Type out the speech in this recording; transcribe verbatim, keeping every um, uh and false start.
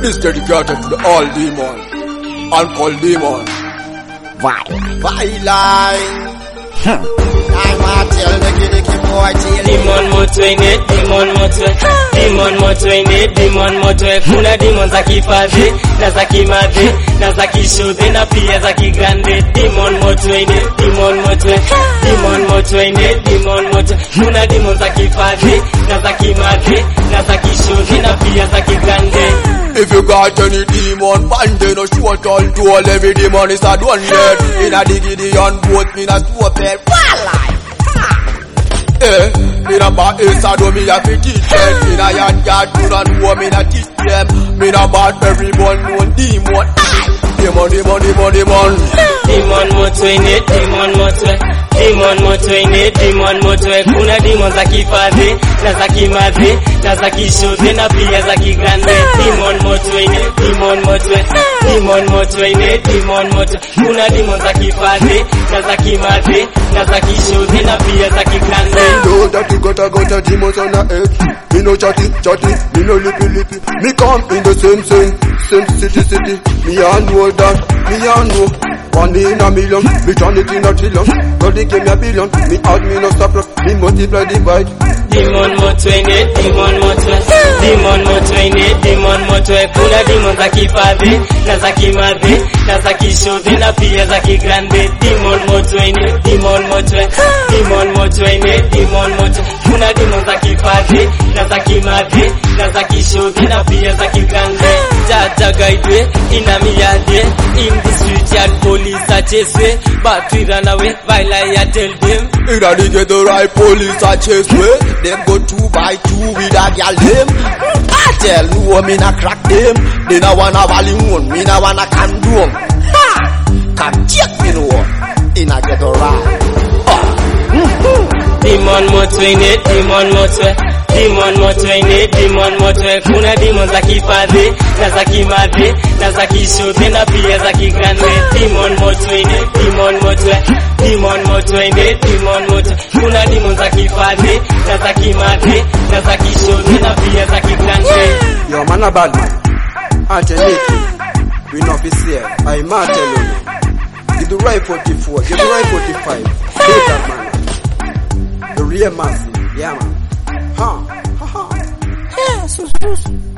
This dedicated to the all demon and call demon. Violent. Violent. Hmm. I'm a tell the kid the boy tell Demon moto in it, demon moto. Demon moto in it, demon moto. Kuna demon za kifadhi, na za kimadhi, na za kishodhi, na pia za kigrande. Demon moto in it, demon moto. Demon moto in it, demon moto. Kuna demon za kifadhi, na za kimadhi, na za kishodhi, na pia za kigrande. If you got any demon, band no short all to all. Every demon is a one dead. In a diggity on both, me na stop it. Eh, me na bad is a do me a fi teach them. Me na yard yard do not know me na teach them. Me na bad everyone know demon. Demon, demon, demon, demon. Demon moto in it, demon moto. Demon moto in it, demon moto. Kuna demon za kifadhi, na za kimadhi, na za kishodhi, na pia za kigrande. Demon moto in it, demon moto. Demon moto in it, demon moto. Kuna demon za kifadhi, na za kimadhi, na za kishodhi, na pia za kigrande. Know that you got a got a demons on the head. Me no chatty, chatty, me no lippy, lippy. Me come in the same same, same city, city. Me a know that, me a know. One in a million, me turn it in a trillion. God give me a billion, me add me no stop, me multiply divide. Demon moto in it, demon moto. Demon moto in it, demon moto. Kuna demon za kifadhi, na za kimadhi, na za kishodhi, na pia za kigrande. Demon moto in it, demon moto. Demon moto in it, demon moto. Kuna demon za kifadhi, na za kimadhi, na za kishodhi, na pia za kigrande. Jaja guide ina miyade, in the street yard police a chase way, but we run away while I tell them. Inna the get the right police a chase way. Them go two by two with a gal them. I tell you me na crack them. They na wanna volume, me na wanna condom. Ha! Come check me no. Inna get the right. Demon moto in it, demon moto. Demon moto in it, demon moto. Kuna demon za kifadhi, na za kimadhi, na za kishodhi, na pia za kigrande. Demon moto in it, demon moto. Demon moto in it, demon moto. Kuna demon za kifadhi, na za kimadhi, na za kishodhi, na pia za kigrande. Yo man a bad man. Alternative. We not be safe. I might tell you. Give the right forty-four, give the right forty-five. Take that man. The real massive. Yeah man. Ha. Ha ha. Yeah, sus, sus.